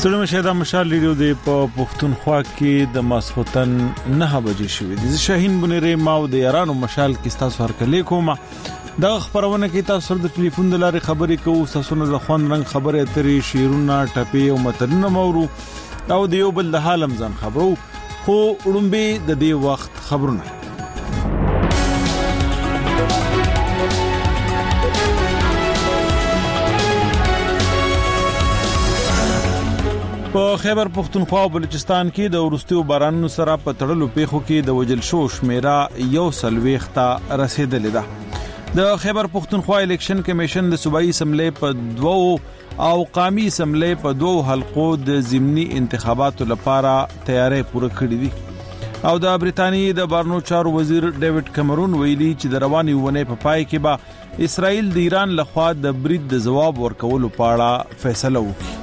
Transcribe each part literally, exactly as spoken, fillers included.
ستړي مشه د مشال ریډیو د په پښتونخوا کې د ماسختن نه بجې شوې دي. شاهین بنيري ماو د یارانو مشال کې تاسو هرکلې کوم د خبرونه کې تاسو د ټلیفون د لارې خبرې کوو. تاسو نه ځخون رنگ خبرې اترې شیرونه ټپي او متنونه مورو او د یو بل د حالم ځان خبرو خو وړومبي د دې وخت خبرونه. په خیبر پختونخوا او بلوچستان کې د ورستیو بارانونو سره په تړلو پیښو کې د وجل شو شمیره یو سلويخته رسیدلې ده. د خیبر پختونخوا الیکشن کمیشن د صوبایي اسمبلی په دوو او قومي اسمبلی په دوو حلقو د ضمني انتخاباتو لپاره تیاری پوره کړې دي او د برتانیې د بارنو چارو وزیر ډیوډ کیمرون ویلي چې د رواني ونې په پای کې به اسرائیل د ایران لخوا د برید د جواب ورکولو په اړه فیصله وکړي.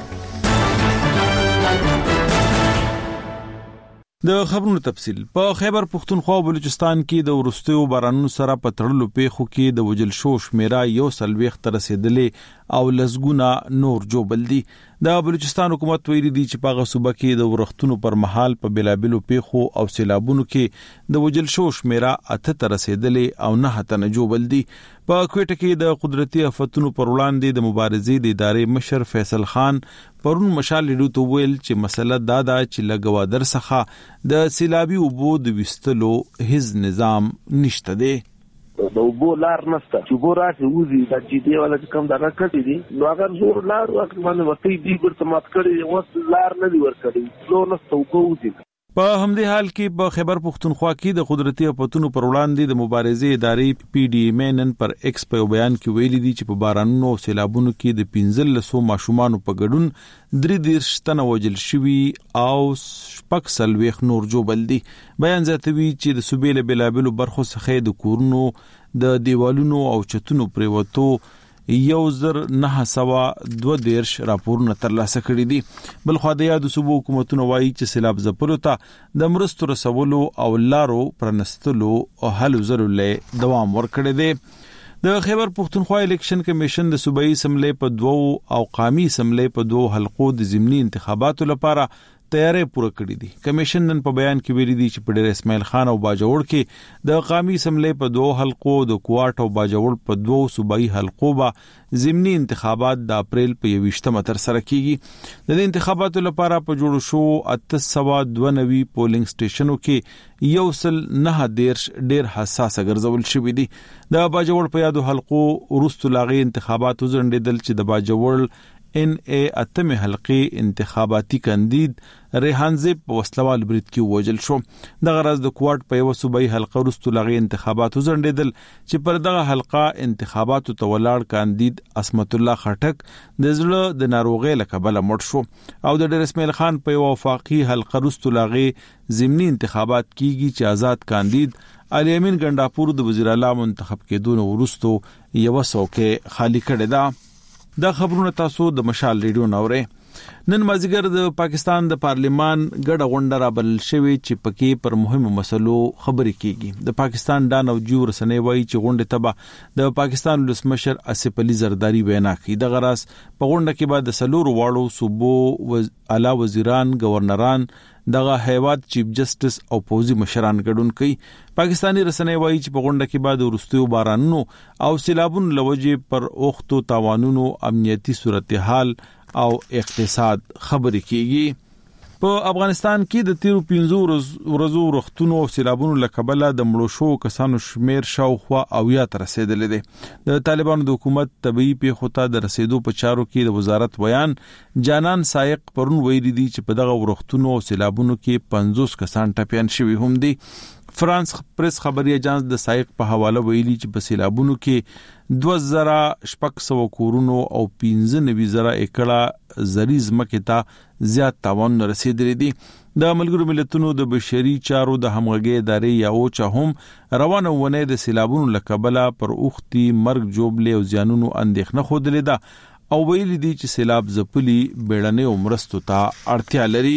د خبرونو تفصیل په خیبر پختونخوا او بلوچستان کې د ورستیو بارانونو سره په تړلو پیښو کې د وجل شو شمیره یو سلويخته رسیدلې او لزګونه نور جوبل دي. د بلوچستان حکومت ویلي دی چې په غصوبه کې د ورختونو پر مهال په بلابلو پیښو او سیلابونو کې د وجل شو شمیره اته تر رسیدلې او نه هته نه جوبل دي. په کوټه کې د قدرتي آفتونو پر وړاندې د مبارزې د ادارې مشر فیصل خان پرون مشال لیدو ته ویل چې مسله دا ده چې لګوادر څخه د سیلابي اوبو د وستلو هیڅ نظام نشته دی. د اوبو لار نشته چې بو راځي وزي د جی ډي ولا کم دا کړی دي نو اگر زور لار وخت باندې وتی دی ګر سمات کړی اوس لار نه دی ور کړی نو نشته اوبو وزي. په همدې حال کې په خیبر پختونخوا کې د قدرتي آفتونو پر وړاندې د مبارزې ادارې پی ډي مینن پر ایکس په بیان کې ویلي دي چې په بارانونو او سیلابونو کې د پنځل لسو ماشومان په ګډون درې دیرش تنه وجل شوي او شپږ سلويخ نور جوبل دي. بیان زیاتوي چې د صوبې له بلابلو برخو څخه د کورونو د دیوالونو او چتونو پریوتو یو زر نه سوا دو دیرش راپورونه ترلاسه کړي دي. بل خو د یاد صوبو حکومتونو وایي چې سیلاب ځپلو ته د مرستو رسولو او لارو پرنستلو او حل ضروري دوام ورکړي دي. د خیبر پختونخوا الیکشن کمیشن د صوبایي اسمبلی په دوو او قومي اسمبلی په دوو حلقو د ضمني انتخاباتو لپاره تیاری پوره کړی دي. کمیشن نن په بیان کې ویلي دي چې په ډیر اسماعیل خان او باجوړ کې د قومي اسمبلی په دوه حلقو د کوارټ او باجوړ په دوه صوبایي حلقو به ضمني انتخابات د اپریل په یوویشتمه تر سره کیږي. د انتخاباتو لپاره په جوړ شو اته سوه دوه نوي پولینګ سټیشنو کې یو سل نه دیرش ډیر حساس ګرځول شوی دي. د باجوړ په یادو حلقو ورستو لاغي انتخاباتو ځنډیدل چې د باجوړ ان ای اتمه حلقې انتخاباتي کاندید ریحان زیب په وسلوال برید کې وژل شو. د غرض د کوارټ په یو صوبایي حلقه ورستو لغې انتخاباتو ځنډیدل چې پر دغه حلقه انتخاباتو ته ولاړ کاندید اسمت الله خټک د زړه د ناروغۍ له کبله مړ شو او د ډیر اسماعیل خان په یو وفاقي حلقه ورستو لغې ضمني انتخابات کیږي چې آزاد کاندید علي امین ګنداپور د وزیر اعلی منتخب کېدون ورستو یو څوکه خالی کړی دا. دا خبرونه تاسو د مشال ریډیو نوري. نن مازیګر د پاکستان د پارلیمان ګډه غونډه را بل شوې چې پکې پر مهمو مسلو خبرې کیږي. د پاکستان ډان او جیو رسنۍ وایي چې غونډه تبع د پاکستان ولسمشر اسف علي زرداری وینا کوي. د غراس په غونډه کې بعد د سلور واړو صوبو وز... اعلی وزیران گورنران دغه هیواد چیف جسټس او پوزي مشران ګډون کوي. پاکستانی رسنۍ وایي چې په غونډه کې بعد ورستیو بارانونو او سیلابونو لوجې پر اوختو تاوانونو امنیتي صورتحال او اقتصاد خبرې کیږي. په افغانستان کې د تیرو پنځو ورځو رختونو او سیلابونو لکبله د مړو شو کسانو شمیر شاوخوا او یا تر رسیدلې ده. د طالبانو د حکومت طبيعي پیښو ته د رسیدو په چارو کې د وزارت بیان جانان سایق پرون ویلي دي چې په دغه رختونو او سیلابونو کې پنځوس کسان ټپيان شوي هم دي. فرانس پریس خبري اجانس د سایق په حواله ویلي چې په سیلابونو کې دوه زره شپږ سوه کورونو او پنځه نوي زره ایکړه زریز مکه ته زیات تاوان رسیدلی دي. د ملګرو ملتونو د بشري چارو د همغږي ادارې یا اوچا هم روانه ونه د سیلابونو لکبله پر اوختي مرګ جوړلې او زیانونو اندېښنه خوده ده او ویلي دي چې سیلاب ځپلي بیړنۍ مرستو ته اړتیا لري.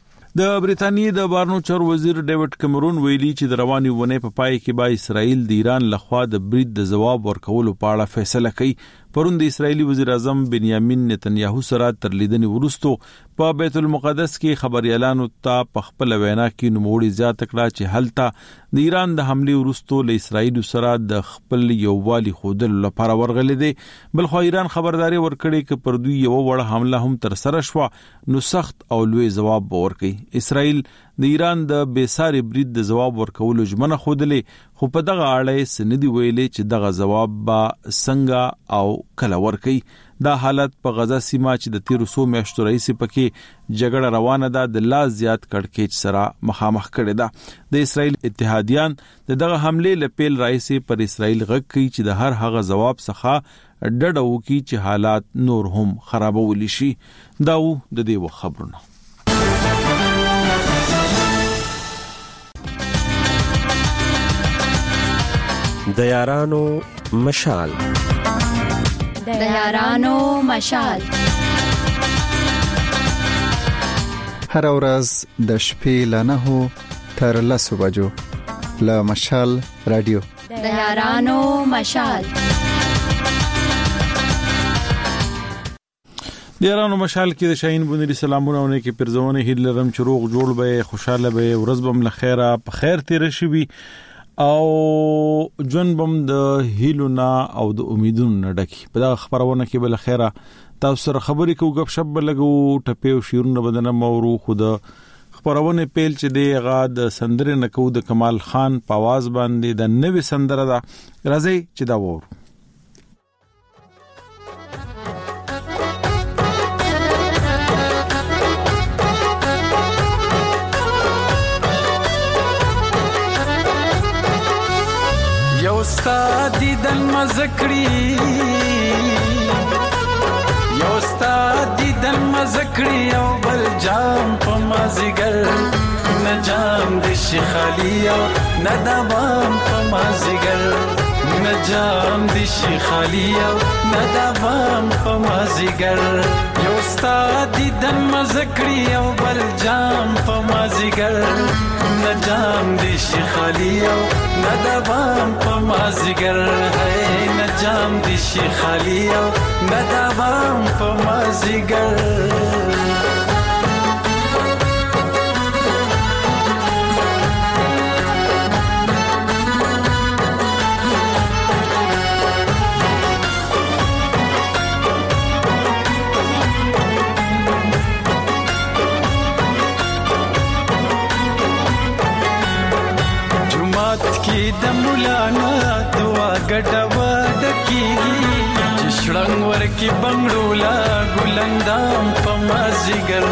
د برتانیې د بارنو چارو وزیر ډیوډ کیمرون ویلي چې د رواني ونې په پای کې به اسرائیل د ایران لخوا د برید د جواب ورکولو په اړه فیصله کوي. پرون د اسرایلی وزیر اعظم بنیامین نتنیاهو سره تر لیدنې وروسته په بیت المقدس کې خبريالانو ته په خپل وینا کې نوموړي زیات کړه چې هلته د ایران د حمله وروسته له اسرایل سره د خپل یووالي خودل لپاره ورغلې دي بل خو ایران خبرداري ورکړي چې پر دوی یو وړ حمله هم تر سره شو نو سخت او لوی جواب ورکړي اسرایل د ایران د بیساري برید د جواب ورکولو ژمنه خودلې خو په دغه اړه سندي ویلې چې دغه جواب با څنګه او کله ورکړي دا حالت په غزا سیمه چې د تیر څو میاشتو راځي پکې جګړه روانه ده د لا زیات کړکېچ سره مخامخ کړي ده د اسرایل اتحادیان د دغه حمله لپیل راځي پر اسرایل غږ کوي چې د هر هغه جواب څخه ډډه وکړي چې حالات نور هم خرابول شي دا و د دې خبرونه د یارانو مشال د یارانو مشال هر ورځ د شپې له نهو تر لسو بجو له مشال رادیو د یارانو مشال د یارانو مشال کې د شاهین بونری سلامونه ونه کې پرځونه هیل لرم چې روغ جوړ به خوشاله به ورځ بم لخيره په خیر تیر شي او جون بم د هیلونا او د امیدونو ډکی په دا خبرونه کې بل خیره تاسو سره خبرې کوو غب شپ لګو ټپیو شیرونه بدنه مورو خود خبرونه پیل چې دی غا د سندره نکو د کمال خان په आवाज باندې د نوې سندره دا راځي چې دا وور یوستا دیدن مزکړی یوستا دیدن مزکړی او بل جام په مازیګر نه جام د شخالی او نه دبام په مازیګر نه جام د شخالی او نه دبام په مازیګر یوستا دیدن مزکړی او بل جام په مازیګر نه جام د شخالی او نه دبام په مازیګر ہے نه جام د شخالی او نه دبام په مازیګر د مولانا دعا ګډوا دکیږي چې شړنګ ورکی بنگړولا ګلندام په مازیګر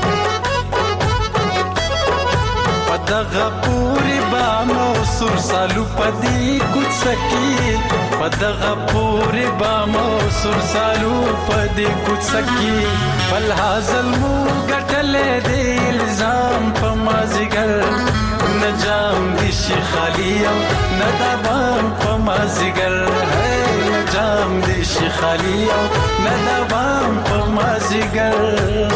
پدغه پوری بامو سر سالو پدی کوڅکی پدغه پوری بامو سر سالو پدی کوڅکی بل حاصل مو ګټلې د الزام په مازیګر نجام دی شخالی او ندبام په مازیګر ہے نجام دی شخالی او ندبام په مازیګر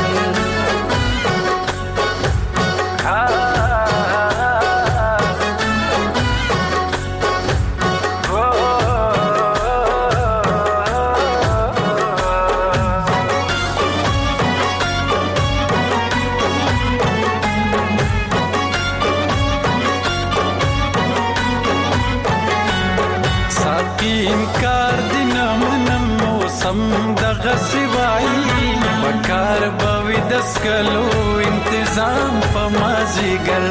انکار دینه منم موسم دغه سوای بکار بوي دسکلو انتظام په مازیګر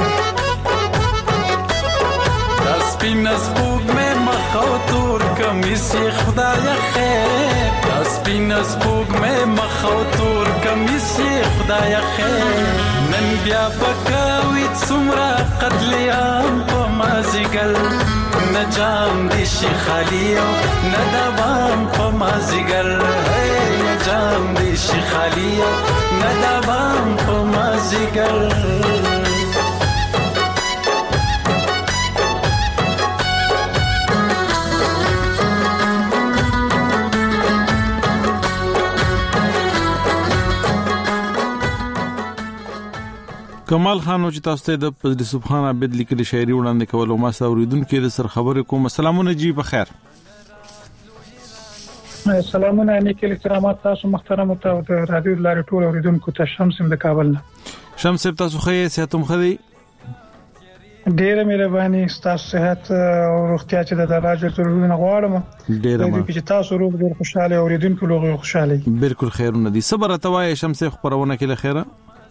داس پینس بوګ مې مخو تور کمیس خدای خیر داس پینس بوګ مې مخو تور کمیس خدای خیر نن بیا پکاوي څومره قتل عام په مازیګر نجام دی شخالی او ندبام په مازیګر ہے نجام دی شخالی او ندبام په مازیګر کمال خان چې تاسو ته د پدری سبحان عبد لیکل شاعري وړاندې کول او ما سوریدونکو د سر خبرې کوم. السلام علیکم جی بخیر. سلامونه نیکل احترامات تاسو محترم او د رادیو لارې ټول اوریدونکو ته شمس د کابل نه. شمس تاسو خې ساتم خدي ډیره مهرباني تاسو صحت او روغتیا چې د راځي ترونه غواړم. ډیره ما چې تاسو روغ ډیر خوشاله اوریدونکو لوغه خوشاله. بالکل خیرونه دي. صبر توای شمس خبرونه کې لخيره.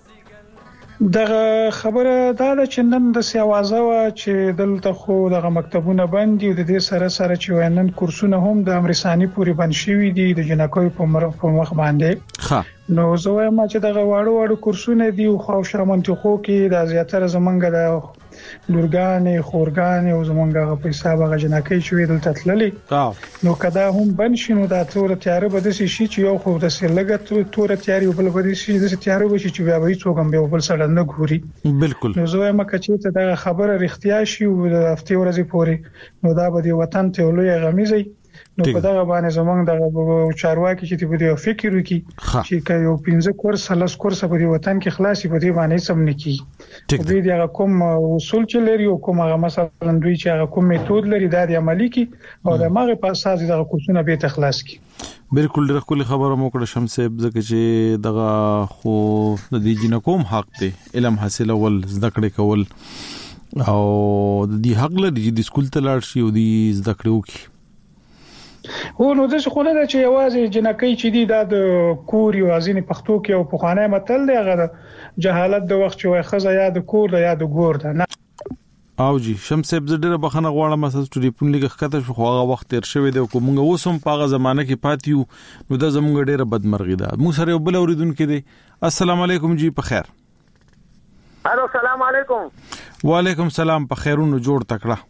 دغه خبره دا ده چې نن د سیاوازه وا چې دلته خو دغه مکتبونه بند دي او د دې سره سره چې وینن کورسونه هم د امرساني پوری بند شوی دي د جنکوي په مر په مخ باندې. ښه نو زه وایم چې دغه واړو واړو کورسونه دي او خو شامنټخو کې د زیاتره زمونږ د لورګانې خورګانې او زمونږ په حساب غ جنکې شوی دلته تللې. نو کدا هم بند شنو دا تور تیار به د شي چې یو خو د سلګه تور تیاری بل به شي د تیار به شي چې بیا به څوک به بل سره نه ګوري. بالکل نو زه وایم چې ته دا خبره رښتیا شي او د هفته ورځې پورې نو دا به د وطن ته لوی غمیزي. نو په دغه باندې زمونږ د چارواکي چې په دې فکر وکړي چې یو پنځه کورس لس کورس په دې وطن کې خلاصي په دې باندې سم نکي. دوی د کوم اصول چې لري او کوم هغه مثلا دوی چې هغه کوم میتود لري دا د عملی کې او د ماغه په اساس دغه کورسونه به تخلاص کی. بالکل ډېر کلی خبره مو کړه شمس ځکه چې دغه خو د دې جنکوم حق دی علم حاصل ول زده کړې کول او د دې حق لري چې د سکول ته لاړ شي او د زده کړو کی. او نو د څه خو نه چې یوازې جنکې چې دی د کور یو ازینې پښتو کې او په خانه متل دی هغه جهالت د وخت چې وای خزه یا د کور د یا د ګور ده نه. او جی شمس ابزډره بخنه غواړم اساس ټلیفون لګه خطه شو خو هغه وخت تیر شوی دی کومه اوسم په هغه زمانه کې پاتیو نو د زمونږ ډیره بدمرغي ده. مو سره بل اوریدونکو دی. السلام علیکم جی په خیر. الو السلام علیکم. وعلیکم السلام په خیرونو جوړ تکړه.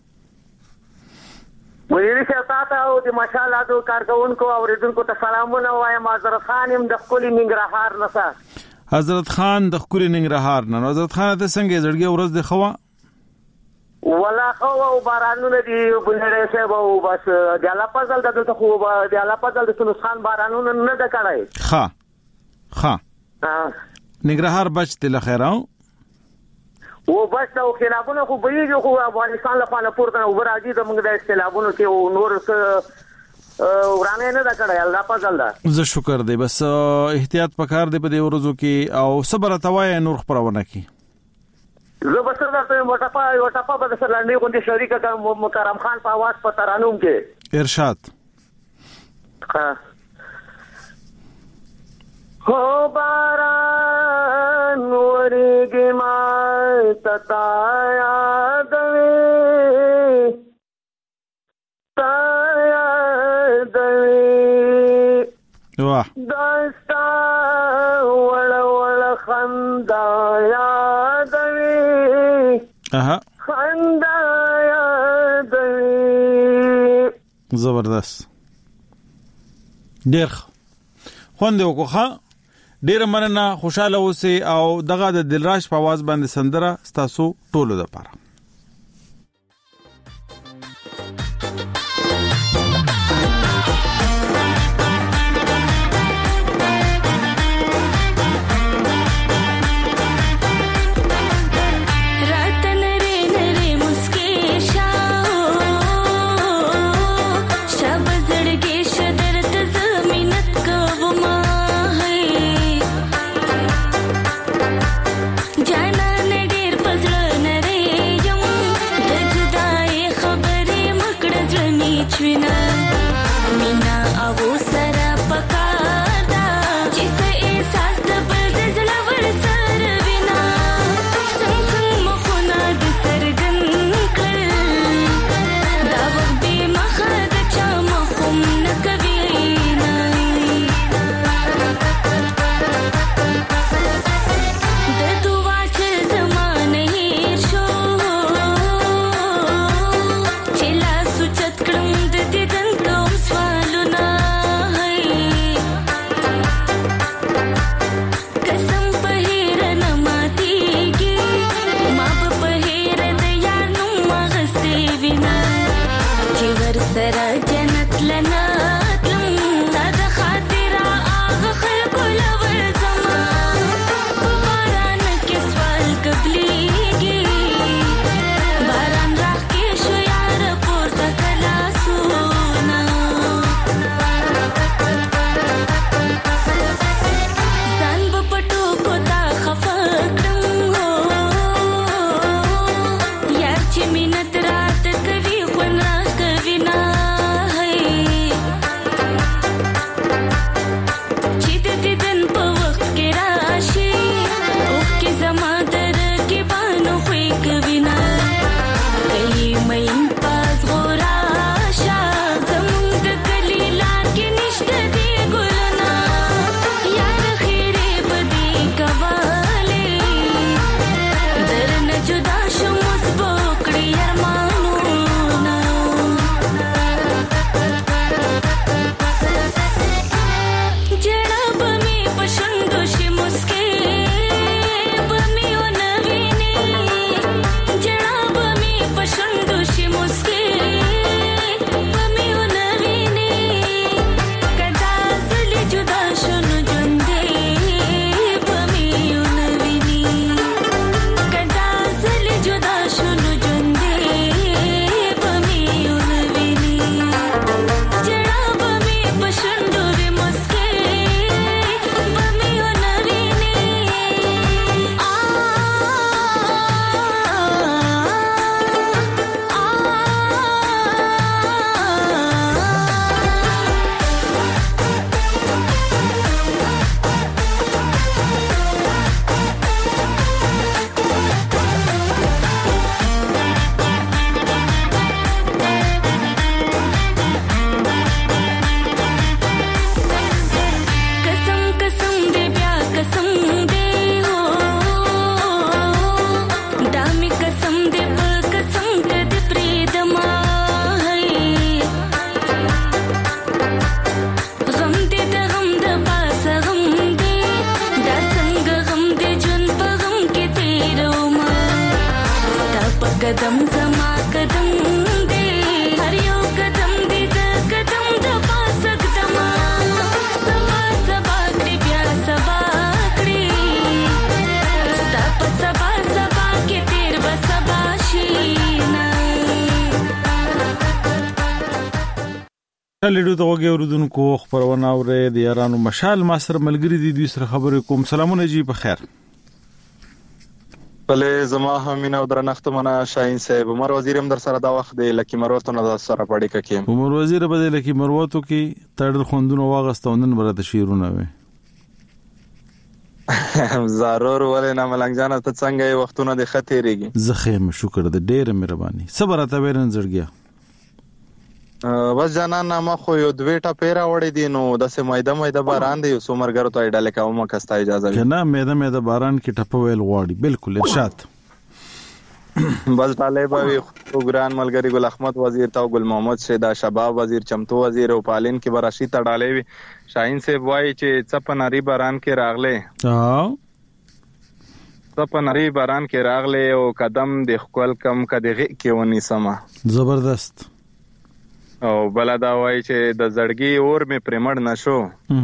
ویری شتاته او د ماشاءالله د کارکونکو اوریدونکو ته سلامونه وایم. حضرت خان يم د خپل ننګرهار نه. حضرت خان د خپل ننګرهار نه. حضرت خان ته څنګه زړګي ورځ د خوا ولا خو او بارانونه دي بلره شه او بس د الله فضل دغه خو د الله فضل د سنوس خان بارانونه نه د کړای. ها ها ننګرهار بچ تل خیراو او بس او خلافونه خو بېږي خو افغانستان لپاره پورته وراجي د موږ د استلابونو کې او نور څه ورانه نه دا کړای الله فضل دا. زه شکر دی بس احتیاط پکار دی په دې ورځو کې او صبر توای نور خبرونه کی. زه بسر درته موټاپا وټاپا په سر لاندې غونډه شریکه کوم مکرم خان په आवाज په ترانوم کې ارشاد. ها هو باران ورګي ما تتا یاد وي تا یاد وي واه داستا ول ول خندا یاد وي اها خندا یاد وي. زبردست ډیر خوند وکړه. ډیر مننه خوشاله اوسئ او دغه د دلراش په आवाज باندې سندره ستاسو ټولو لپاره. जाना ने ढेर पजल न रे قدم زما قدم دې هر یو قدم دې د قدم د پاسه قدم سبا سبا دې بیا سبا کړی ستا په سبا سبا کې تیر به سبا شي نه لیدو ته وګورئ اوردونکو خبرونه اورې د یارانو مشال ما سره ملګری دي دوی سره خبرې کوم. سلامونه جی په خیر. بله زما همینه او درنښت منه شاهین صاحب. عمر وزیر هم در سره دا وخت دی لکی مروتو نه در سره پړې ککې. عمر وزیر به لکی مروتو کې تړل خوندونه واغستونن برته شیرونه وي. ضرور ولې نه ملنګ جان ته څنګه یې وختونه د خطرېږي. زخم شکر د ډېر مهرباني. صبر ته ورن زړګیا. بس جانان ما خو یو دوی ټاپې راوړې دي نو داسې مایده مایده باران دی یو سومرګرو ته ډالې کوم کستا اجازه وي کنه مایده مایده باران کې ټپه ویل غواړي. بالکل ارشاد. بس طالب وي ګران ملګری ګل احمد وزیر تا ګل محمد شیدا شباب وزیر چمتو وزیر او پالین کې براشي ته ډالې وي. شاهین صاحب وایي چې چپناری باران کې راغله ها چپناری باران کې راغله او قدم د خپل کم کدغه کې ونی سما زبردست. او بل دا وایي چې د زړګي اور می پرمړ نشو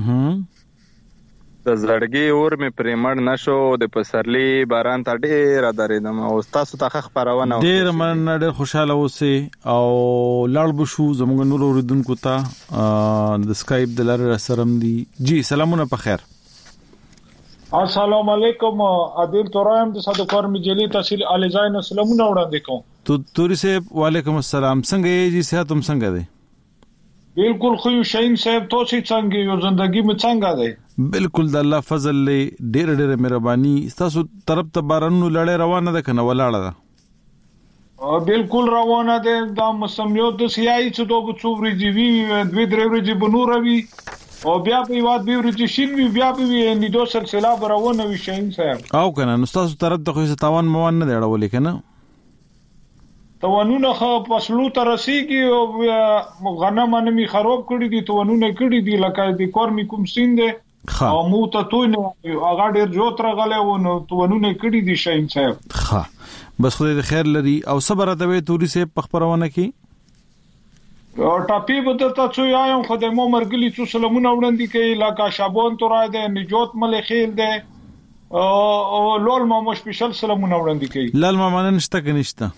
د زړګي اور می پرمړ نشو د پسرلی باران ته ډېر درېدم او تاسو ته خبرونه ډېر من ډېر خوشاله اوسې او لاړ بشو زموږ نور اوریدونکو ته د سکایپ د لارې سره دي. جی سلامونه په خیر. السلام علیکم عادل تورایم د صدقور مجلی تحصیل علی زاین سلامونه وړاندې کوم. تو توري صاحب وعلیکم السلام. څنګه یې جی صحت هم څنګه دی؟ بالکل خو شاهین صاحب تاسو څنګه یو ژوندۍ می څنګه دی؟ بالکل د الله فضل له ډېر ډېر مهرباني. تاسو طرف ته بارانو لړې روانه ده کنه ولاړه ده؟ بالکل روانه ده. دا مسمیو د سیاي څه دوه څووري جی وی دوی درې ورځې بنور وی او بیا په یواد به ورته شین وی بیا به نه دوه سلسله روانه وی شاهین صاحب. او کنه نو تاسو طرف ته خو څه تاوان موان نه دی اړولې کنه؟ توانونه خو فصلو ته رسیږي او غنم انمي خراب کړی دي توانونه کړی دي لکه د کورمي کوم سینده او مو ته تو نه هغه ډیر جوړ راغله و نو توانونه کړی دي شاهین صاحب. ها بس خدای د خیر لري او صبر ته وي توري سه پخپرونه کی او ټاپی بدلته څو یایم خدای مو مرګلی څو سلامونه وړاندې کوي لکه شابون تورای ده نجات مل خیل ده او لول ما مو سپیشل سلامونه وړاندې کوي. لال ماما نشته کنيشته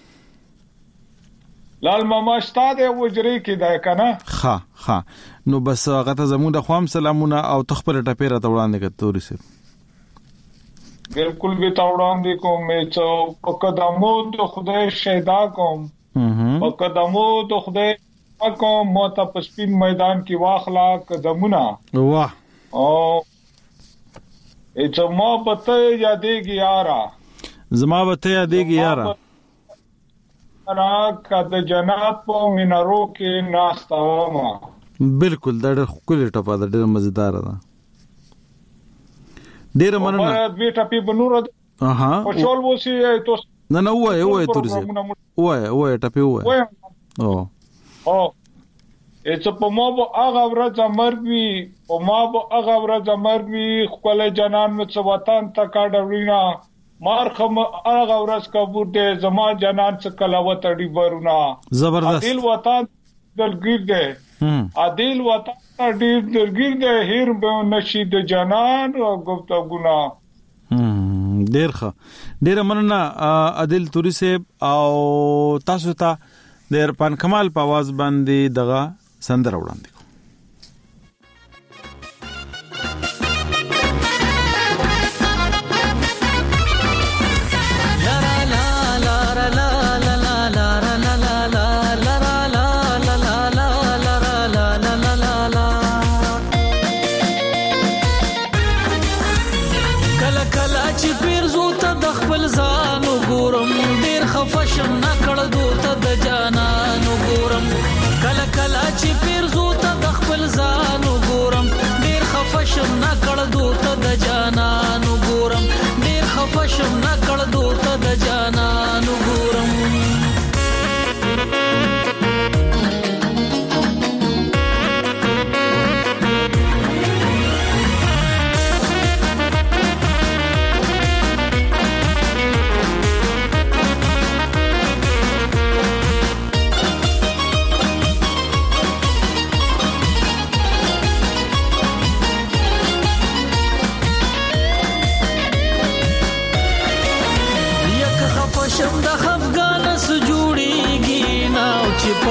لال ماما ستاده وجري کې ده کنه. ها ها نو بس هغه ته زموږ د خوام سلامونه او تخپل ټپیره ته وړاندې کتوري سه. بالکل به تا وړاندې کوم چې په قدمو د خدای شهدا کوم په قدمو د خدای کوم مو ته په سپین میدان کې واخلا قدمونه واه او چې ما پته یادېږي یارا زما پته یادېږي یارا انا کده جنات په مینارو کې ناستاوما. بالکل دا ډېر خولي ټپه ده ډېر مزیدار ده ډېر مننه. دوی ټپي بنور اها په شول وسی تو نه نه وای وای توري وای وای ټپي وای او او اته په ما به هغه ورځ مرګ وی او ما به هغه ورځ مرګ وی خپل جنان مې څه وطن ته کاډورینا مارخم هغه ورځ کبور دې زما جنان څه کلاوت اړي ورونه زبردست دل وطن دلګیر دې عادل وطن دې دلګیر دې هیر به نشید جنان او گفتگونا. ډیر ښه ډیر مننه عادل توري صاحب او تاسو ته د ارپان کمال په आवाज باندې دغه سندره وړاندې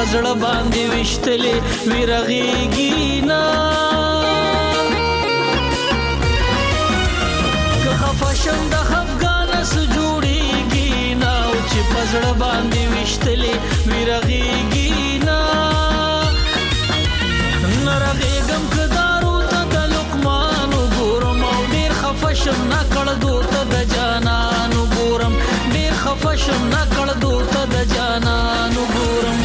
پزړه باندې وشتلې ویرغېږي نه که خفه شم د خفګان سه جوړېږي نه او چې پزړه باندې وشتلې ویرغېږي نه نرغېږم که دارو ته د لقمان وګورم او ډېر خفه شم نکړدو ته د جانان وګورم ډېر خفه شم نکړدو ته د جانان وګورم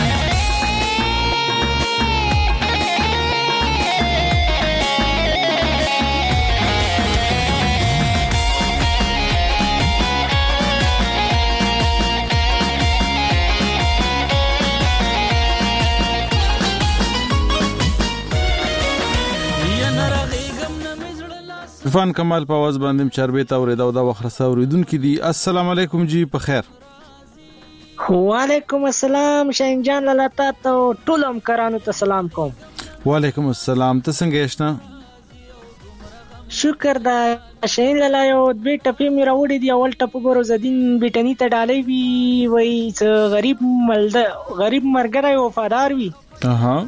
عرفان کمال په आवाज باندې چربې تا ورېدا او دا وخرسا اوریدونکو دي. السلام علیکم جی په خیر. وعلیکم السلام شاهین جان لاله تاسو ټول همکارانو ته سلام کوم. وعلیکم السلام ته څنګه یې؟ شکر دا شاهین لاله یو دوی ټپې مې راوړې دي. اول ټپ ګورو زدين بیٹنی ته ډالې وی وای غریب ملده غریب مرګره وفادار وی. اها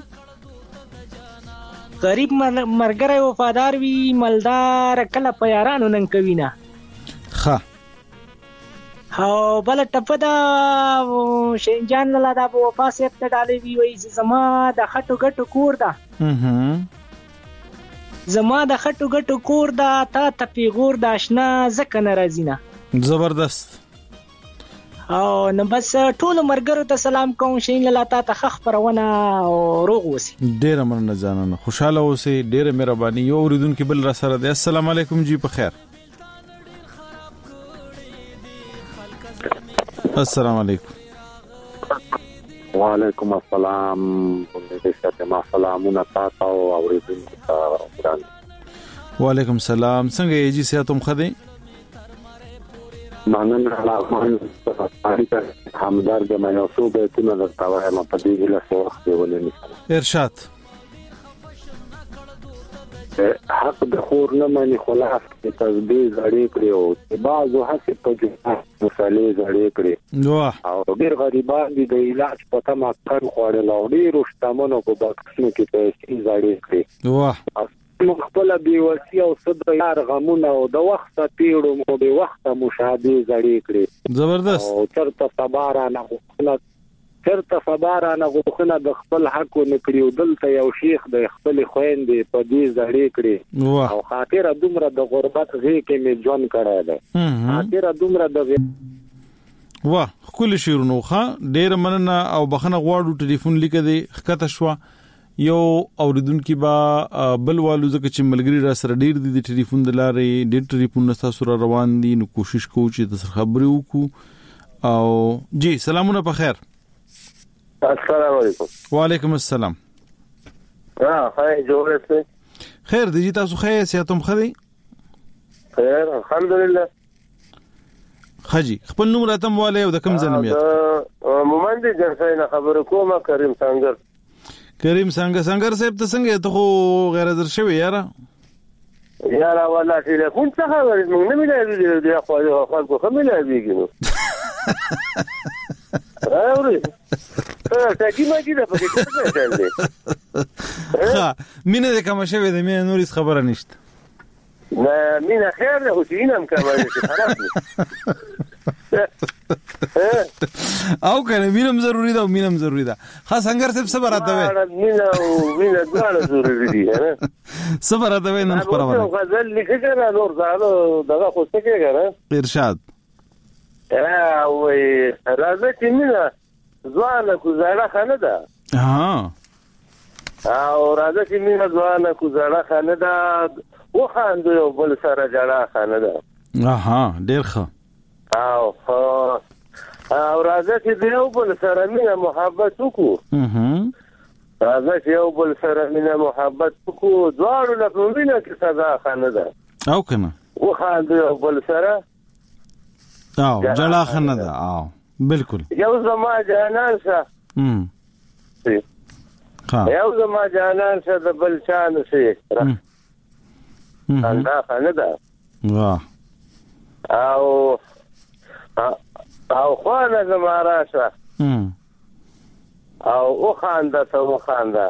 غریب مرګره وفادار وی مالدار کله په یارانو نن کوي نه. ها او بل ټپ دا شین جان لاله دا په وفاسیت ته ډالې وی وای زما د خټو ګټو کور دا اها زما د خټو ګټو کور دا تا ته پیغور د آشنا زکه ناراضی نه. زبردست. او نو بس ټول مرګرو ته سلام کوم شین لاله تا ته خخ پرونه او روغ اوسې. ډیر مننه جانانه خوشاله اوسې ډیر مهرباني. یو اوریدونکو بل را سره دی. السلام علیکم جی په خیر. السلام علیکم. وعلیکم السلام. دې شته ما سلامونه تاسو او اوریدونکو ته. وعلیکم السلام. څنګه یې جی سیاتم خدي؟ مانن راغون همدارد ما یو څو بیتونه درته وایم په دې له څو وخت ولې ارشاد. حق د خور نه مانی خلاص کې تسبیح زړې کړې او بعضو هڅه په جوړه مصالې زړې کړې او ډېر غریبان دي د علاج په تمه کار خوړل او ډېر شتمنو په بکسونو کې پیسې زړې کړې. واه مخبل بي وسی او صد یار غمونه او د وخت پیړو مو به وخت مشاهده زړې کړې. زبردست. او چرته صبره نه غوښنه چرته صبره نه غوښنه د خپل حق نکړي او دلته یو شیخ د خپل خويندې په دې زړې کړې. او خاطر دومره د غربت غي کې می جون کړه ده. خاطر دومره د واه خپل شیرونو ښا ډېر مننه او بخنه غواړو ټلیفون لیکه دی خکته شو. یو اوریدونکو با بل والو زکه چې ملګری را سره ډیر دي د ټلیفون د لارې ډیر ټلیفون تاسو را روان دي نو کوشش کوو چې د خبرې وکړو. او جی سلامونه په خیر. السلام علیکم. وعلیکم السلام. ها خیر جوړه خیر دی جی تاسو خیر سیاتم خدي؟ خیر الحمدلله. خجی خپل نوم راتم والے او د کوم ځنم یاد؟ مومند جنسای خبر کومه کریم څنګه کریم څنګه څنګه صاحب ته څنګه ته خو غیر حاضر شوی یاره یاره والله ټلیفون څخه ورې موږ نه ملایوي دی خو خلکو خو ملایويږي نو راوړي ته کی ما کی دا پکې څه دی ها مینه د کوم شوی د مینه نورې خبره نشته. نه مینه خیر ده خو اینم کومه خراب دي او کنه مینم ضروری ده او مینم ضروری ده. خاص څنګه صاحب صبر راته وې مینه او مینه دواړه ضروری دي نه صبر راته وې نن خبره وره غزل لیکه نه نور زالو دغه خو څه کېږي نه ارشاد. او راځي چې مینه ځوانه کو زړه خنه ده. ها او راځي چې مینه ځوانه کو زړه خنه ده و خاندو یو بل سره جړه خنه ده. اها ډیر ښه. او او راځي چې یو بل سره مینه محبت وکړو. اها راځي چې یو بل سره مینه محبت وکړو دواړو له مینه کې سزا خنه ده. او کنه و خاندو یو بل سره او جړه خنه ده. او بالکل یو زما جانان شه ام ها یو زما جانان شه د بل چان شه انده خنه ده. واه او او خوانا زما راشه او او خانده ته او خانده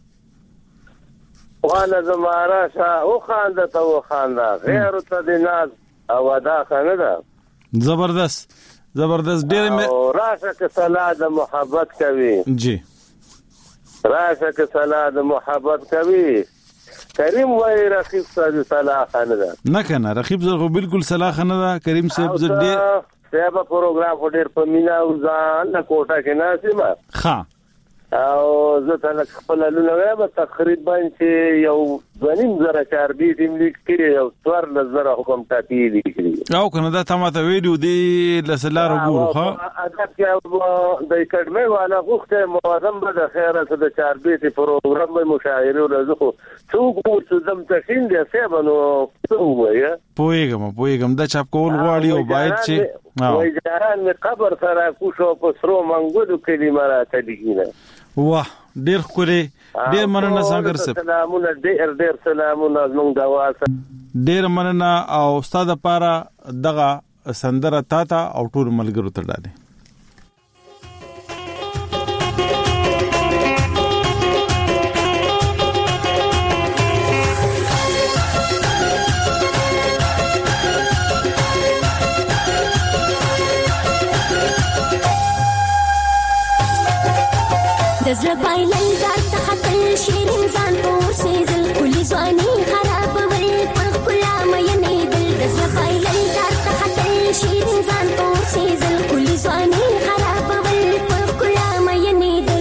وانا زماره شا او خانده ته او خانده غیر ته د ناز او ادا خانه ده زبردست زبردست ډېر مې او راشه که صلاح د محبت کوي جی راشه که صلاح د محبت کوي کریم وای رقیب صاحب صلاح خانه ده نه کنه رقیب زغه بالکل صلاح خانه ده کریم صاحب ز ډېر سبا پروګرام ډېر په مینا او ځان له کوټه کې ناسمه ها او زه ته خپل لونه به تقریبا چې یو ځنیم زره چار بي ټیم لیک کړي او څوار زره حکم ټاپی لیکلي او کنه دا تماته ویډیو دی لسلار وګورو ها اګه چې د اکیډمي والا غوښته موازم به د خیره ته د چار بي ټي پروګرام به مشاعره ورزخو څوک څه دم تخین دي سبنو څه وایي پوېګم پوېګم دا چاپ کول غواړي او باید چې وای جاران می قبر سره کوشو په سرو منګودو کلمه راته دیګینه واه ډېر خوري ډېر مننه څنګه سره سلامونه ډېر ډېر سلامونه زموږ د واسه ډېر مننه او استاد لپاره دغه سندره تاته او ټول ملګرو ته ډاله دزل بايلل دار تحتل شيرين زان پورسيزل كل زواني خراب والفرق كلا ما ينيدل دزل بايلل دار تحتل شيرين زان پورسيزل كل زواني خراب والفرق كلا ما ينيدل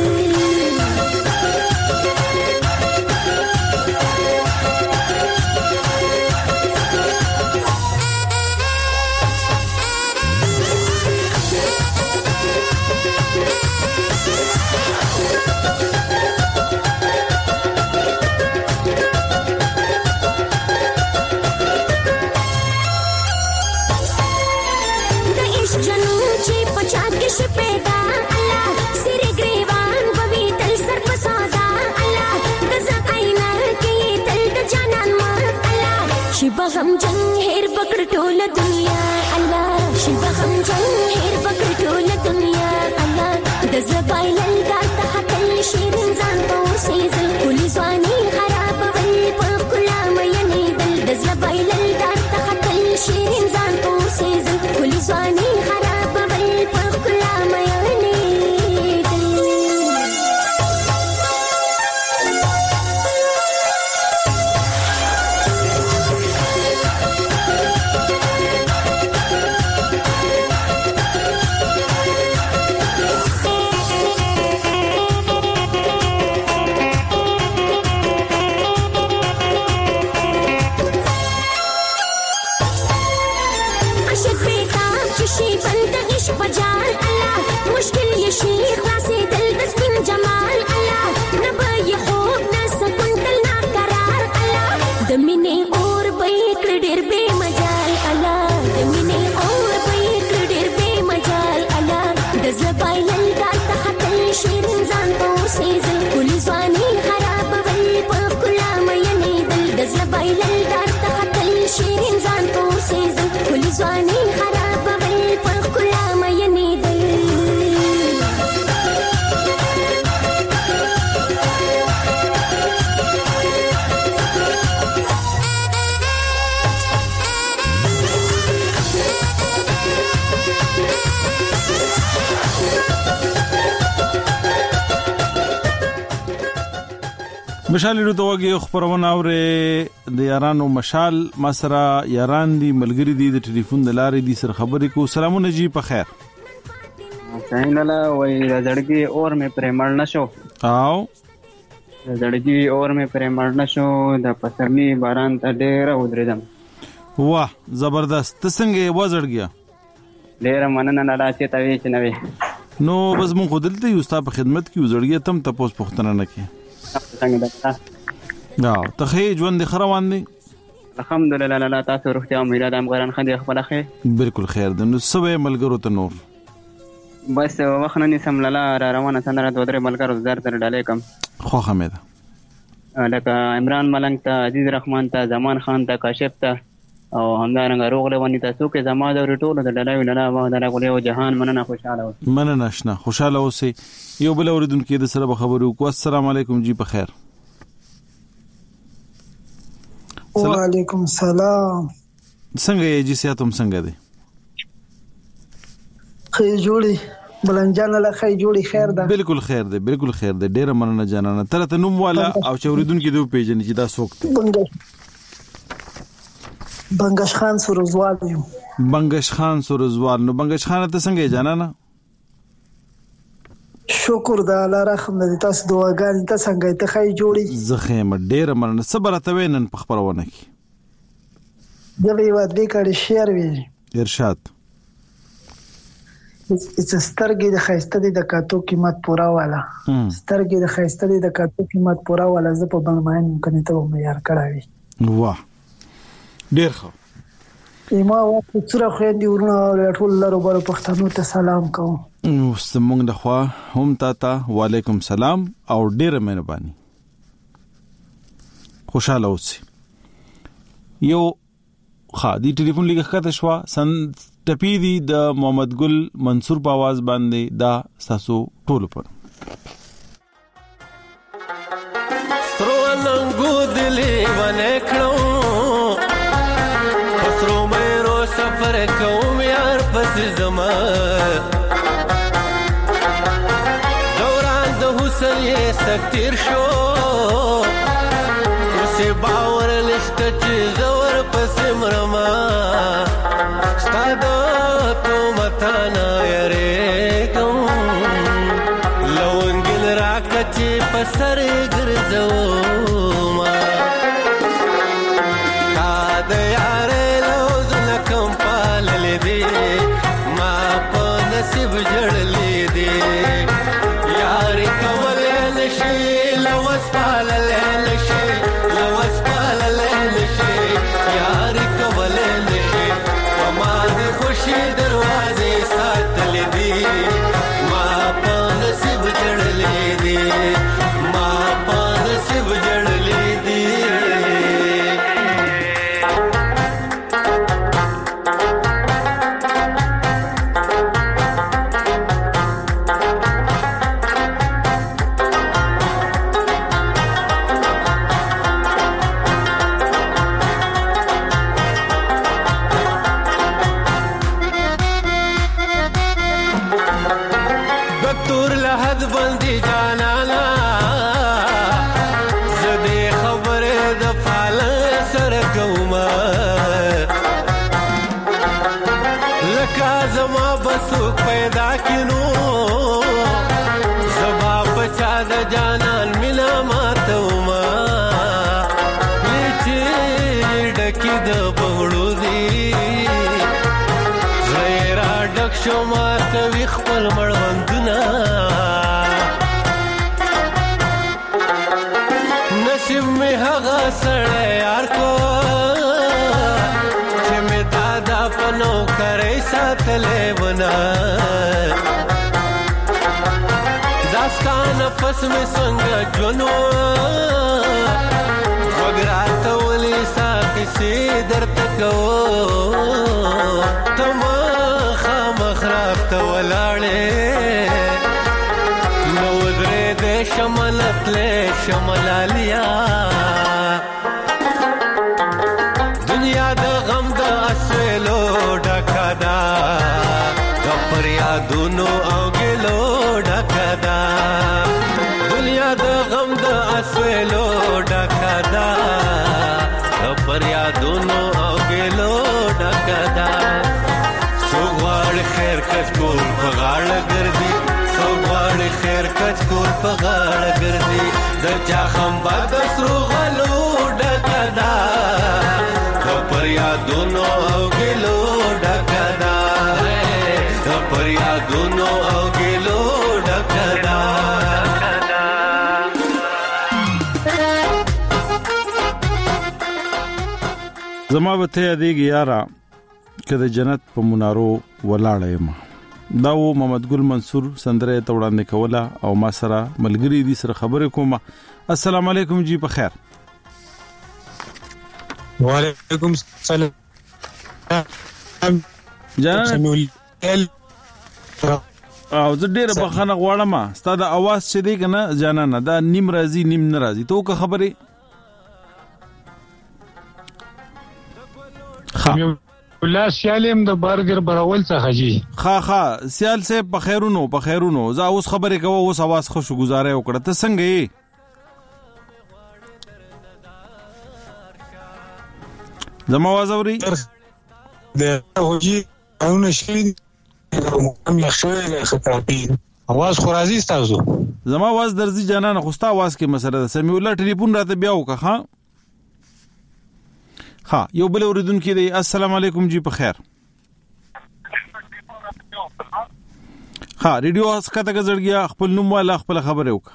شپېدا الله سره ګریوان بوي تل سر په سودا الله د زقاینا کې تل د جانان مار الله شي بغم جنگ هر پکړ ټول دنیا الله شي بغم جنگ هر پکړ ټول دنیا الله د زبایلل دا تحتل شیرین ځان په سیزل کلی ځواني خراب ول په کلا مې دل د زبایلل دا تحتل شیرین ځان په سیزل کلی ځواني خراب ول په کلا مې مشال له توګه خبرونه اورې د یارانو مشال مسرا یاران دی ملګری دی د ټلیفون د لارې دی سره خبرې کو سلامونه جی په خیر څنګه وای زړګي اور مې پرې مړ نشو او زړګي اور مې پرې مړ نشو د پسرلی باران ته ډېر ودرېدم واه زبردست ته څنګه وځړګیا ډېر مننه نه راځي ته وی چې نوې نو بس مونږ خدلته یو ستا په خدمت کې وځړګیا تم تاسو پوښتنه نه کې څنګه ده دا ته ژوند خروان دي الحمدلله لاله تاسو روغتیا امید ادم غران خدای خپل خیر بالکل خیر ده نو سوې ملګرو ته نور بس وخت نه سم لاله را روانه سندره دوه درې ملګرو زر تر ډالې کم خو حمید لکه عمران ملنګ ته عزیز رحمان ته زمان خان ته کاشف ته او همدارنګه روغ رواني تاسو کې زما د ټولو د ډلایو نه ما د راغلی او جهان مننه خوشاله اوسئ. مننه آشنا خوشاله اوسئ. یو بل اوریدونکو د سره خبرو کو. السلام علیکم جی په خیر. وعلیکم السلام. څنګه یې جی سیاتم څنګه دی؟ خیر جوړی بلنجان له خیر جوړی خیر ده. بالکل خیر ده بالکل خیر ده. ډیره مننه جانانه. تر ته نوم والا او چوریدونکو دی پیژنې چې دا څوک دی؟ بنگش خان سروزوال یم. بنگش خان سروزوال. نو بنگش خان ته څنګه جانانه؟ شکر د الله رحم دې تاسو دعاګانې ته څنګه ته خیر جوړی؟ زخه ډیره مننه. صبر ته وینن په خبرونه کې. دغه یو د کړي شعر وی. ارشاد. سترګې د خیسته د کاتو قیمت پورا والا سترګې د خیسته د کاتو قیمت پورا والا زه په باندې ممکن ته معیار کړاوي. واه ډیر ښه. ایما وخت سره خويندې ورونه ټول لرو بر پښتنو ته سلام کوم. وستمنګ د خوا هم تاته وعلیکم سلام او ډیر مهرباني. خوشاله اوسئ. یو خادي ټلیفون لګه کته شو سن ټپی دی د محمد ګل منصور په आवाज باندې دا ساسو ټول پر سترو ننګو دلی ونه کړو پسرو مېرو سفر کوم یار پس زما دوران د حسن یې ستیر شو اوسې باور لشته چې زور پس مرما ستادو تو متانا یاره کوم لونګل راکچې پسر ګرځو ما تا د یاره لوز نکم پاللې دې ما په نصیب جړلې دې یاري کولې نشي لوس پاللې نشي لوس پاللې نشي یاري کولې نشي ما دې خوشي دروازې ساتلې دي ما په نصیب جړلې دي ما په نصیب جړلې دي. شمار کوي خپل مړوندونه نصیب می هغه سړی یار کو چې می دادا پنو کرے ساتلې ونا داستان پس می څنګه جنو وګرات ولې ساتي سي درته کو تم خراب ته ولاړې نو درې دې شملت له شملالیا دنیا د غم د اسلو ډکدا د پریادونو او ګلو ډکدا دنیا د غم د اسلو ډکدا د پریادونو او ګلو ډکدا سوغوار خیر کچ کول په غاړه ګرځي سوغوار خیر کچ کول په غاړه ګرځي د چا خمبا د سرو غلو ډکدا د پریادونو او ګلو ډکدا د پریادونو او ګلو ډکدا زما به ته یادېږي یاره کله جنت په منارو ولاړې ما دا و محمد ګل منصور سندره ته وړاندې کوله او ما سره ملګری دي سره خبرې کوم. السلام علیکم جی په خیر. وعلیکم السلام جانان او زه ډیره بخښنه غواړم ستا د اواز چې دی کنه جانانه دا نیم راځي نیم نه راځي ته که خبرې خا الله سیالم د برګر برول څخه جی خا خا سیال صاحب په خیرونو په خیرونو زه اوس خبرې کوم اوس اواز خوشو گزاره وکړه ته څنګه یې زما आवाज اوري د هوجي اونه شي هم یخشوي خطابي आवाज خو راځي تاسو زما आवाज درځي جانانه خو ستا आवाज کې مسله ده سمي الله ټلیفون راته بیا وکړه ها ها یو بل اوریدونکو دی السلام علیکم جی په خیر ها ریډیو اسکته گزړګیا خپل نوم والا خپل خبره وکړه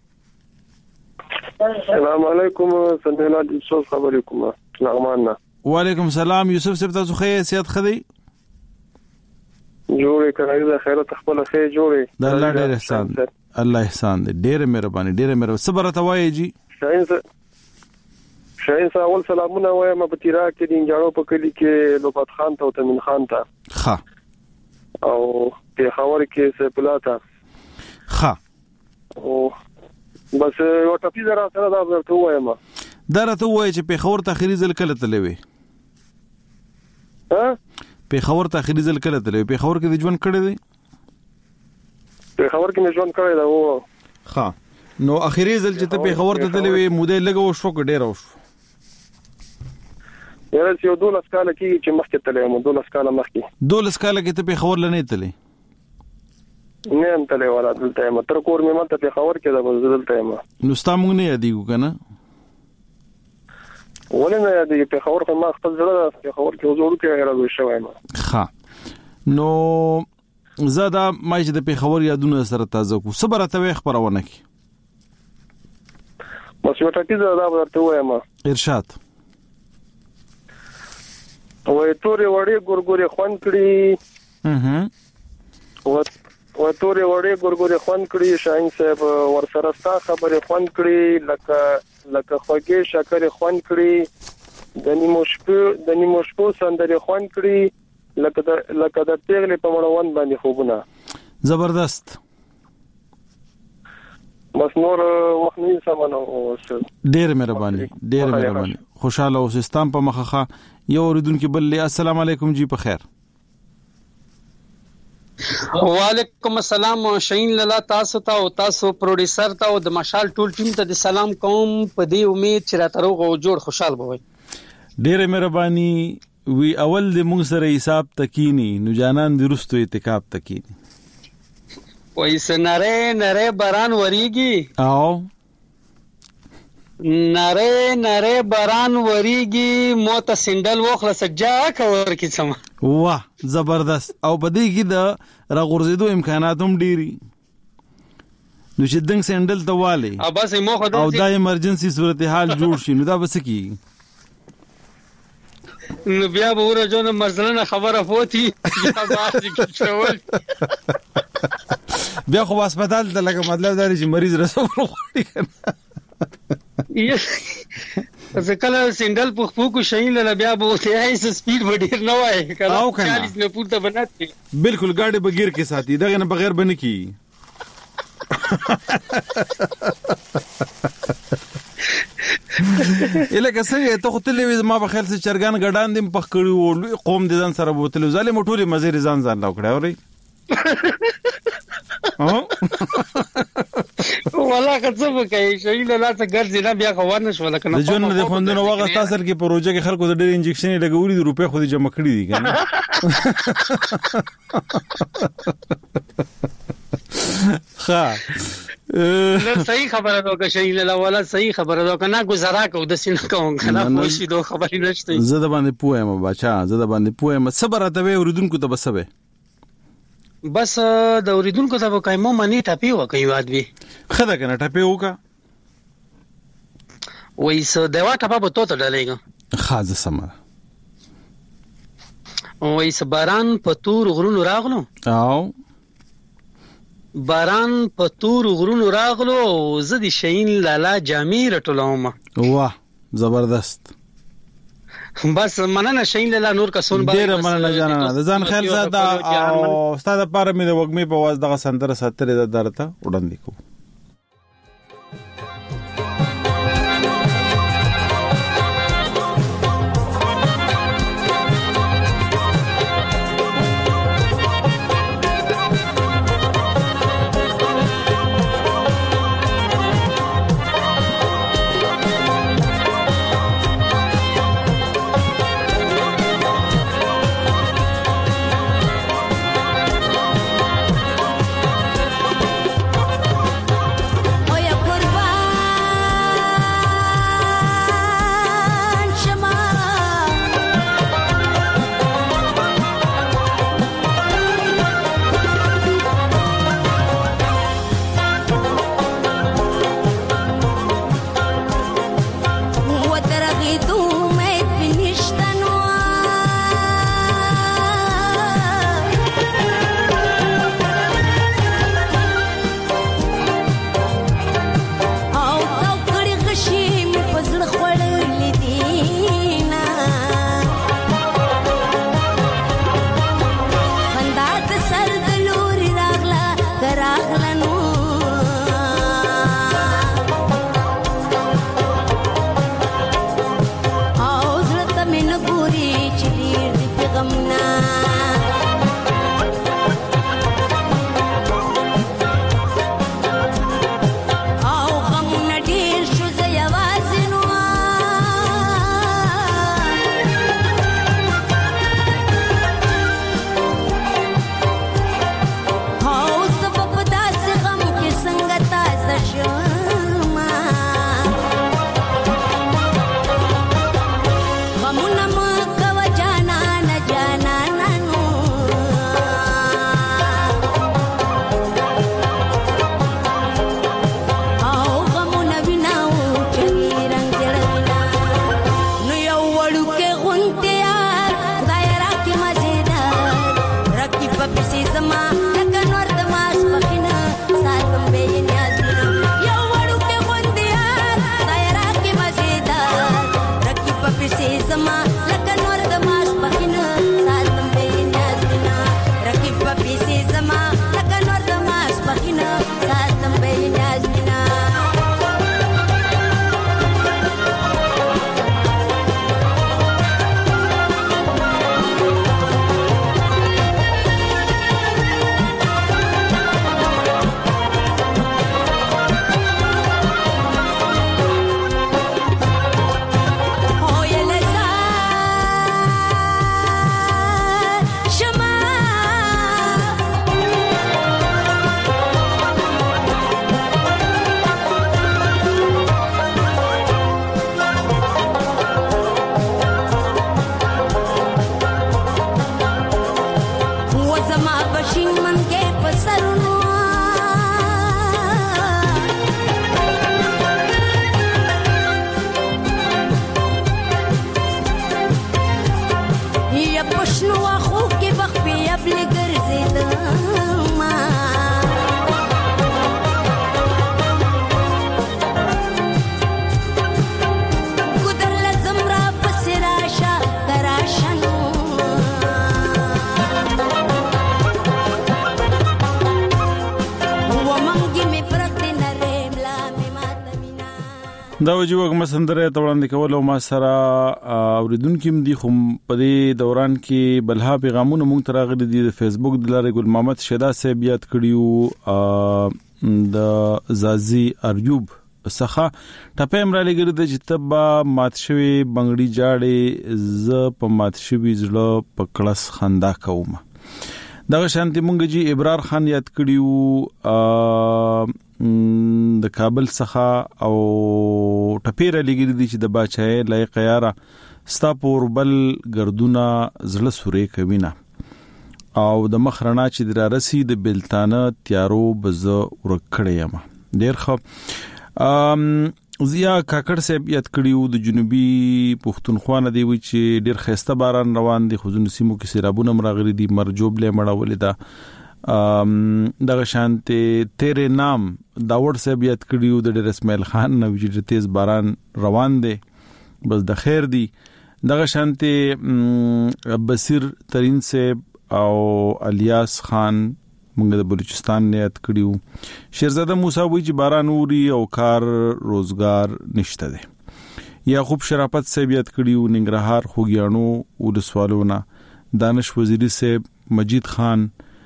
السلام علیکم سنتنا د څو خبرې کوم لغمان وعلیکم السلام یوسف صاحب تاسو خیر سیادت خدي جوړې کړای د خیرت خپل خیر جوړې د الله ډېر احسان الله احسان دې ډېر مهرباني ډېر مهرباني صبر ته وایي جی شاین شاین اول سلامونه وایم په تیرا کې د انجاړو په کلی کې لوبات خان ته او تمن خان ته ښه او په خاور کې سپلاتا ښه او بس یو ټپي زرا سره دا ورته وایم دا راته وایي چې په خاور ته اخري ځل کله تلوي ها په خاور ته اخري ځل کله تلوي په خاور کې د ژوند کړی دی په خاور کې ژوند کړی دا و ها نو اخري ځل چې ته په خاور ته تلوي موده لګو شو ډېر او شو یاره یو دولس کاله کې چې مخکې تلې مو دولس کاله مخکې دولس کاله کې ته په خاور لنه تلې نه هم تلې ولا دلته ما تر کور مې ماته په خاور کې دا بدلته ما نو ستا مونږ نه یادېږو کنه ولنه یادې په خاور کې ما خپل ځله په خاور کې حضور کې راځو شوی ما ښه نو زدا ما چې د په خاور یادونه سره تازه کو صبر ته خبرونه کی بس یو ټکی زدا ورته وایم ارشاد وای تورې وړې ګورګورې خوان کړی اها و تورې وړې ګورګورې خوان کړی شاین صاحب ور سره ستا خبره خوان کړی لکه لکه خوږې شکر خوان کړی د نیمو شپو د نیمو شپو سندرې خوان کړی لکه د لکه د پیغلې په مړوند باندې خوبونه زبردست بس نور وخت نه سمانه ډېر مهرباني ډېر مهرباني خوشاله اوسې ستام په مخه یو اوریدونکو بل السلام علیکم جی په خیر وعلیکم السلام شاین لالا تاسو ته او تاسو پروډوسر ته او د مشال ټول ټیم ته د سلام کوم په دې امید چې راته روغ او جوړ خوشحال بوي ډېر مهرباني وی اول د موږ سره حساب تکینی نو جانان د رستو اعتکاف تکینی وای سنره نره باران وریږي او نره نره باران وریږي موته سندل وخلص جا کور کی سم واه زبردست او بدی کی د راغورزیدو امکانات هم ډیری نو چې دنګ سندل ته والی او بس مو خو او د ایمرجنسي صورتحال جوړ شي نو دا بس کی نو بیا به ورجونه مثلا خبره فوتی بیا باسي کی شول بیا خو هسپتال ته لکه مطلب دا چې مریض رسول خوړي زه کله سنډل په خپل کو شین له بیا به ته هیڅ سپیډ وډیر نه وای کله چالیس نه پورته بناتي بالکل گاډي بغیر کې ساتي دغه نه بغیر بنه کی الکه څنګه ته خو تلوي ما په خیال څه چرګان غډان دیم پخ کړي او قوم دي ځان سره بوتلو ظالم ټولي مزه رضان ځان لا وکړه اوري والله کڅو کوي شي له لاس ګرځي نه بیا خو ورنه شو لکه د جون د خوندونو وغه تاسو کې پروژه کې خلکو د ډېر انجکشن لګولې د روپې خو دې جمع کړې دي کنه ښه نو صحیح خبره ده که شي له ولا صحیح خبره ده کنه گزارا کو د سینه کوم کنه خو شي دوه خبرې نشته زه د باندې پوهه ما بچا زه د باندې پوهه ما صبر ته وې اوریدونکو ته بسوي بس د اوریدونکو ته وکای مو منی ټاپی وکای وادوی خدا کنه ټاپی وکا وای سو دیوا ټاپا به تو ته ډالېګا خاصه سمه وای س باران په تور غرونو راغلو او باران په تور غرونو راغلو زه د شین لالا جامی رټولم واه زبردست بس مننه شین له نور کسون باندې ډیر مننه جانانه د ځان خیال زاده او استاد لپاره مې د وګمې په واز دغه سندره ستره د درته وړاندې کوم. دا وجو کوم سندره ته وړاندې کول او ما سره اوریدونکو دي خو په دې دوران کې بلها پیغامونه مونږ ته راغلي دي د فیسبوک د لارې ګل محمد شدا صاحب یاد کړیو د زازي اریوب څخه ټپه امرالي ګرځي د جتبا مات شوی بنگړي جاړي ز په مات شوی زړه په کلس خندا کوم دغه شانتي مونږ جی ابرار خان یاد کړیو د کابل څخه او ټپیره لګری دي چې د باچای لایق یاره ستا پور بل ګردونه زړه سورې کوي نه او د مخرنا چې در رسی د بلتانه تیارو بز ورکړې یم ډیر ښه ام زیا کاکړ صاحب یاد کړیو د جنوبي پښتونخوا نه دی وی چې ډیر خسته باران روان دي خو ځنو سیمو کې سیلابونه مرغلي دي مرجوب له مړولې ده ام دغه شانته تیرے نام داوړ صاحب یاد کړیو د ډیر اسماعیل خان نو چې تیز باران روان دي بس د خیر دی دغه شانته بصیر ترین صاحب او الیاس خان موږ د بلوچستان نه یاد کړیو. شیرزاده موسی وی چې باران اوري او کار روزګار نشته دی. یعقوب شرافت صاحب یاد کړیو ننګرهار خوګیانو ولسوالونه. دانش وزیری صاحب، مجید خان،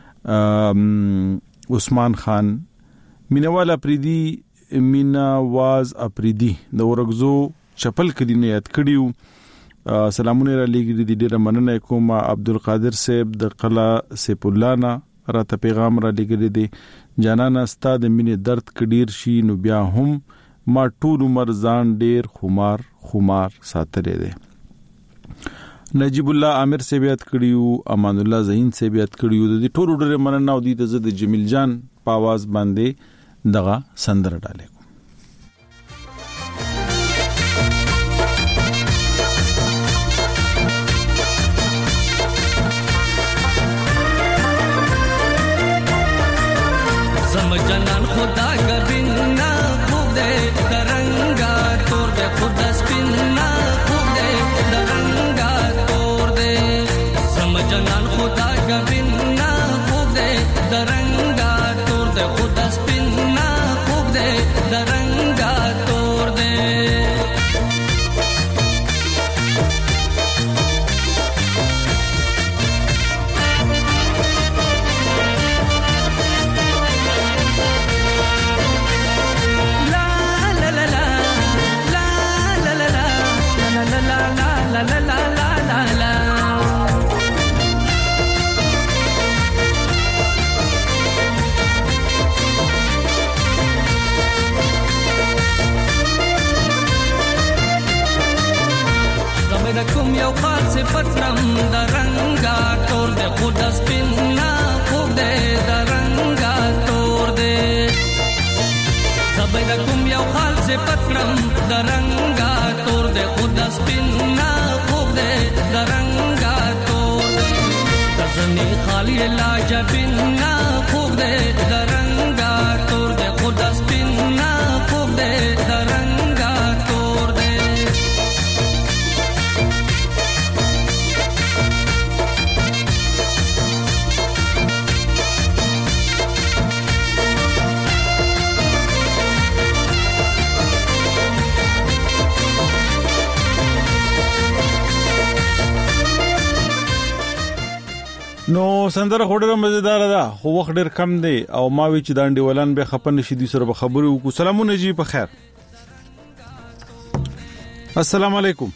عثمان خان، مینوال اپریدی میناواز اپریدی د ورغزو چپل کلی نه یاد کړیو. سلامونه را لګی دي ډیره مننه کوم. عبدالقادر صاحب د قلا سیف الله نه راته پیغام را لګی دي. جانان استاد مینه درد کډیر شي نو بیا هم ما ټول عمر ځان ډیر خمار خمار ساتلې دي. نجیب الله عامر سے بیات کړیو، امان الله زین سے بیات کړیو. د دې ټولو ډېر مننه او د زد جمیل جان په आवाज باندې دغه سندره ډاله. زم جنان خدا گبینا خوب دے درنگا تور دے خدا سپینا خوب دے درنگا تور دے. زم جنان خدا گبینا خوب دے درنگا تور دے خدا سپینا خوب دے درنگا تور دے. کوم یو خاص پترم درنګا تور دے خود سپینا خوب دے درنګا تور دے. زبر کوم یو خاص پترم درنګا تور دے خود سپینا خوب دے درنګا تور دے. تزنی خالی لاجبینا خوب دے درنګا تور دے خود سپینا خوب دے درنګا تور دے. نو سندره خورده مزیدار ده خو وخت ډیر کم دی او ما وی چې دانډي ولان به خپن شي دي سره به خبرو کو. سلامونه جی په خیر. السلام علیکم.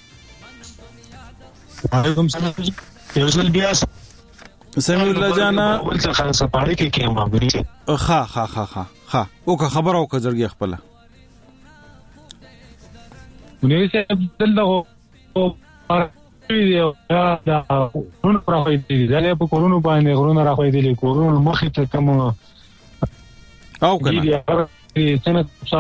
وعلیکم السلام. یوزل بیا سمي الله جانا ول څه خاصه پاره کې کې ما غوړي. ها ها ها ها ها او که خبر او که زړګي خپل ونی سه دلته ویډیو دا ورونو راوي دي ځلې په کورونو باندې ورونو راوي دي کورونو مخې ته کوم او کنه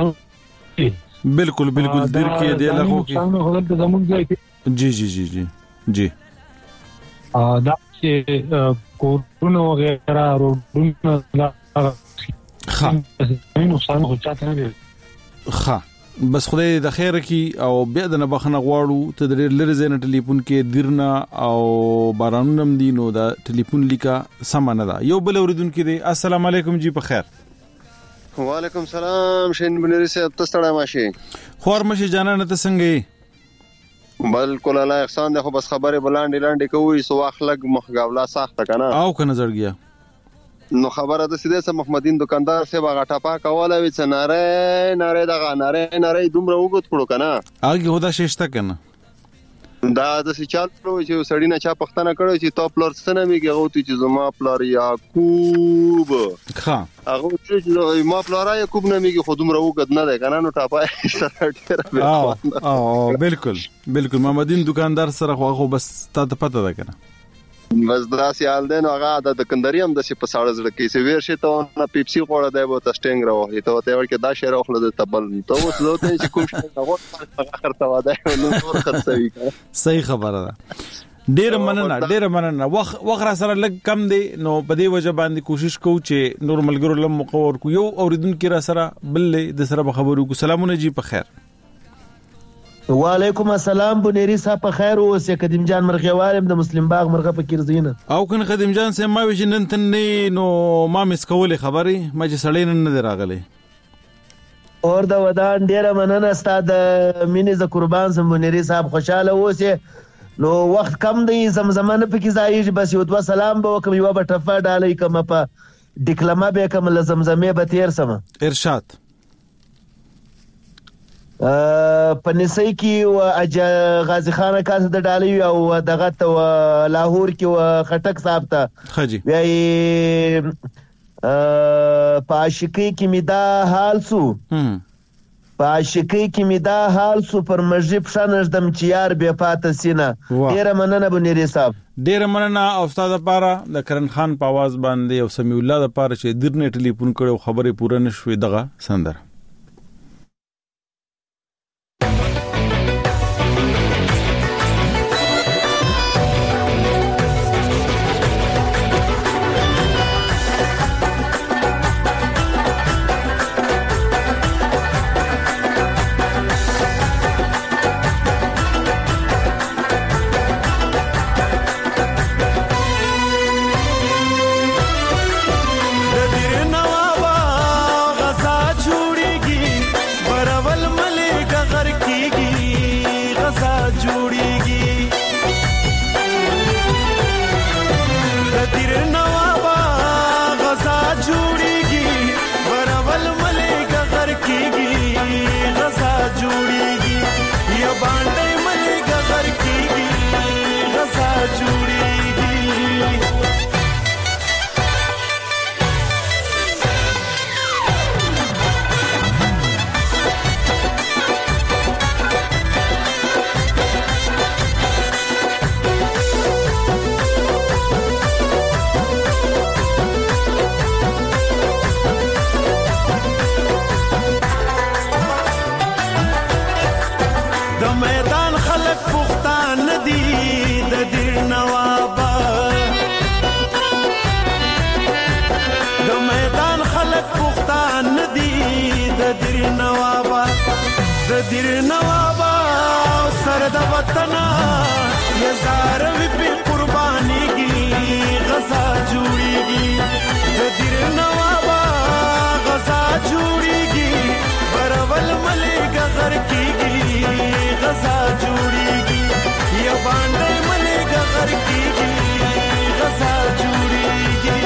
بالکل بالکل دیر کې دی له خو کې جی جی جی جی جی ا دا چې کورونو وغیرہ روډونو لا ها نو څنګه خو چاته نه ها بس خدای د خیر کی او بیا د نه بخنه غواړو ته د لری زین ټلیفون کې دیرنا او بارانونم دینو دا ټلیفون لیکا سمانه دا یو بل اوریدونکو دی. السلام علیکم جی په خیر. وعلیکم السلام شین بنری سے اب تستړی ماشي خور مشي جانا نه ته څنګه بالکل الله احسان ده خو بس خبره بلاندې لاندې کوي سو اخلاق مخګاولا ساخته کنه او کنه زړګیا نو خبره ده سیده سم محمدین دکاندار سے باغ ټاپا کوله وی څناره ناره دغه ناره ناره دومره وګت کړو کنه اګه هدا ششته کنه دا د سچال پرو چې سړی نه چا پختنه کړو چې ټاپ لور څنګه میږي غوتی چې زما پلار یعقوب ها هغه چې ما پلار یعقوب نه میږي خو دومره وګت نه ده کنه نو ټاپا سره ډیر او او بالکل بالکل محمدین دکاندار سره خو بس تا ته پته ده کنه بس دا سیال دین هغه د کندریم د سی په ساړه زړه کې سی ویر شي ته نه پیپسي خوړه دی بو ته سټینګ راوي ته ته ورکه دا شعر خپل د تبل ته اوس زه ته چې کوم شي هغه اخر ته واده نو نور خرڅوي صحیح خبره ده ډیر مننه ډیر مننه وخت وخت را سره لګ کم دی نو په دې وجه باندې کوشش کوو چې نور ملګرو لم مقور کو یو اوریدونکو را سره بل د سره خبرو کو. سلامونه جی په خیر. وعلیکم السلام بنيري صاحب په خیر اوسې قدیم جان مرغوالم د مسلم باغ مرغه فکر زینه او کنه قدیم جان سه ما وی نن تن نو ما مس کولې خبري ما چې سړی نن نه راغلی اور دا ودان ډیره مننه ستاد مینې ز قربان سم بنيري صاحب خوشاله اوسې نو وخت کم دی زمزمانه پکې ځایږي بس یو دوا سلام به وکم یو به ټفا ډالې کوم په ډیکلما به کوم لزمزمه به تیر سم ارشاد پنسي کې و اج غازی خان کاس د ډالۍ او دغه ته لاهور کې و خټک صاحب ته خجی وی پاشکی کې میدا حال سو پاشکی کې میدا حال سو پر مجيب شنردم چیار به پات سینا ډیر مننه بنيري صاحب ډیر مننه او استاد لپاره د کرن خان په आवाज باندې او سمي الله لپاره چې درنه ټلیفون کړو خبره پوره نشوي دغه سندر دیر نوابا سر د وطن یزار وی په قربانی کی غزا جوړیږي دیر نوابا غزا جوړیږي برول ملک غر کیږي غزا جوړیږي یا باندې ملک غر کیږي غزا جوړیږي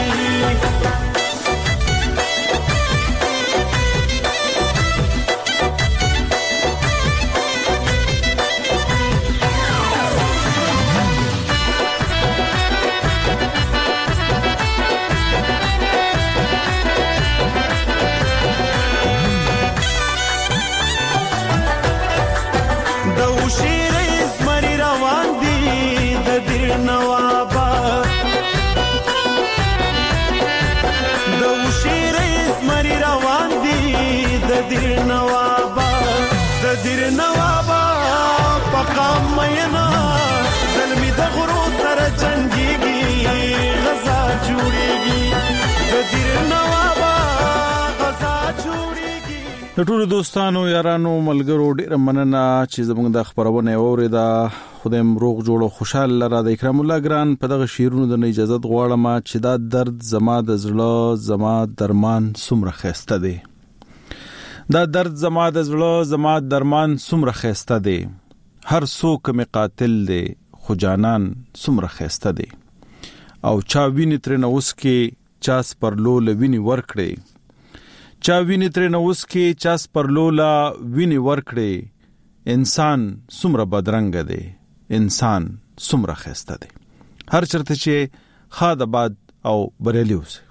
دیر نوابا د دیر نوابا پقام مینا ظلمی د غرو سره جنگيږي غزا جوړيږي د دیر نوابا غزا جوړيږي د ټولو دوستانو یارانو ملګرو ډیر مننه چې زموږ د خبرونه اوریدا خدایم روغ جوړو خوشاله را د اکرام الله ګران په دغه شیرونو د اجازه غواړم چې دا درد زما د زړه زما درمان سمره خسته دی دا درد زما د زړه زما درمان سمره خسته دی هر څوک می قاتل دی خو جانان سمره خسته دی او چا ویني تر نو اوس کې چاس پر لول ویني ور کړی چا ویني تر نو اوس کې چاس پر لولا ویني ور کړی انسان سمره بدرنګ دی انسان سمره خسته دی هر چرته چې خاد آباد او بریلی اوسه